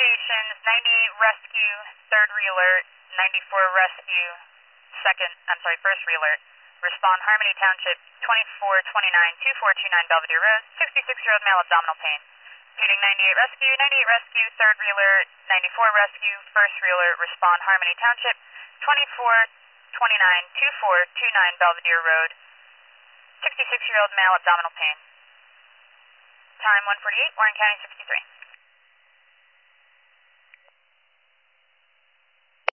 stations, 98 rescue, third relay, 94 rescue, first relay. Respond Harmony Township, 2429, 2429 Belvedere Road, 66-year-old male abdominal pain. Repeating 98 rescue, third reeler, 94 rescue, first reeler, respond Harmony Township, 2429, 2429 Belvedere Road, 66-year-old male abdominal pain. Time 1:48, Warren County 63.